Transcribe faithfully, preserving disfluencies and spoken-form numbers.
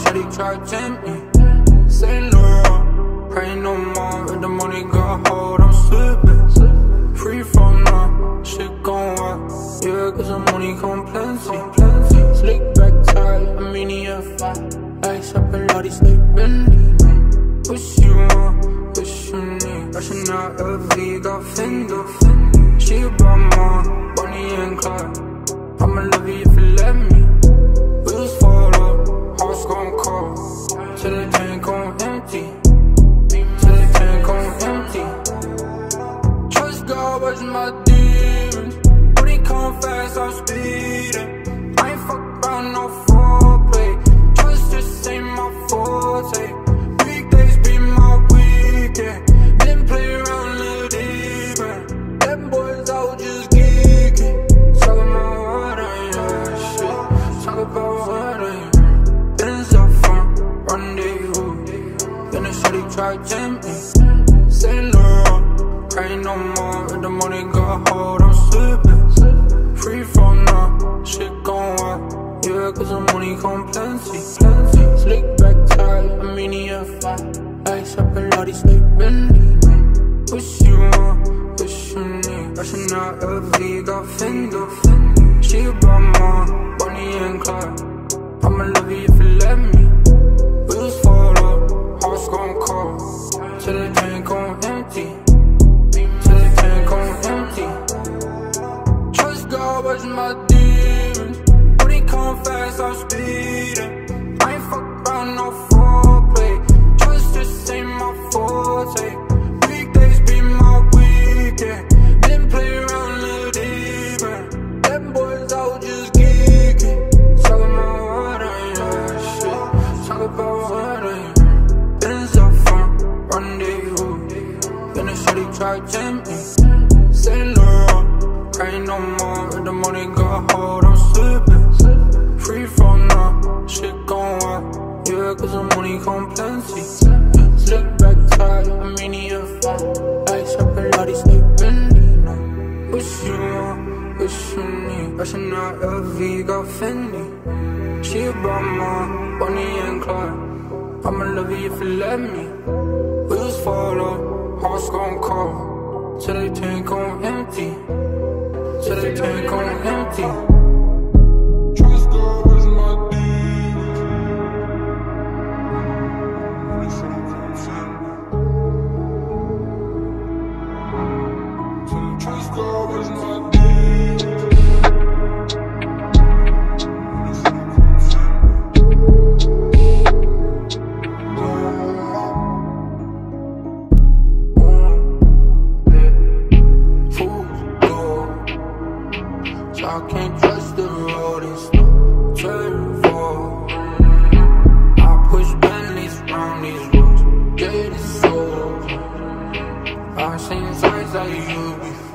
said he tried to tempt me. Say no, pray no more. If the money got hold, I'm slipping. Free from now, shit gon' work. Yeah, cause the money come plenty. Slick back tight, I'm in the F. Ice up a lot, he's sleeping. Wish you want, wish you need. Rushing out L V, got Fender. She brought more, Bonnie and Clyde. I'ma love you if you let me. Wheels fall up, hearts gon' cold. Till the tank gon' empty. Till the tank gon' empty. Trust God, watch my demons. When he come fast, I'm speeding. I ain't fuck around no foreplay. Trust just ain't my forte. Weekdays be my weekend. Didn't play around little deep end. Them boys out just geeking. Talk about what I am, shit. Talk about what I am. Benz up front, rendezvous. Then they said he tried to tempt me. Say no, pray no more. If the money got hold, I'm slipping. Free from now, shit gon' work. Yeah, cause the money come plenty. Slick back tight, I'm in the F. Ice up a lot, he's sleeping. Wish you want, wish you need. Rushing out L V, got Fender. She brought more, Bonnie and Clyde. I'ma love you if you let me. Wheels fall up, hearts gon' cold. Till the tank gon' empty. Till the tank gon' empty. Trust God, watch my demons. When he come fast, I'm speeding. I ain't fuck around no foreplay. Trust just ain't my forte. Weekdays be my weekend. Didn't play around little deep end. Them boys out just geeking. Talk about what I am, shit. Talk about what I am. Benz up front, rendezvous. Then they said he tried to tempt me. Say no, pray no more. If the money got hold, I'm slipping. Free from now, shit gon' work. Yeah, cause the money come plenty. Slick back tight, I'm in the F. Ice up a lot, he's sleeping. Wish you want, wish you need. Rushing out L V, got Fendi. She brought more, Bonnie and Clyde. I'ma love you if you let me. Wheels fall up, hearts gon' cold. Till the tank gon' empty. Till the tank gon' empty. Trust God was my demons. Trust God was my demons. I can't trust the road, it's no turn for. I push Bentleys round these roads, jaded souls. I've seen sights like you before.